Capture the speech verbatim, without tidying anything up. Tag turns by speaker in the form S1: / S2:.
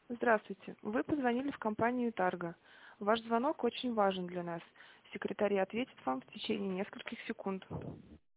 S1: Здравствуйте. Вы позвонили в компанию Тарго. Ваш звонок очень важен для нас. Секретарь ответит вам в течение нескольких секунд.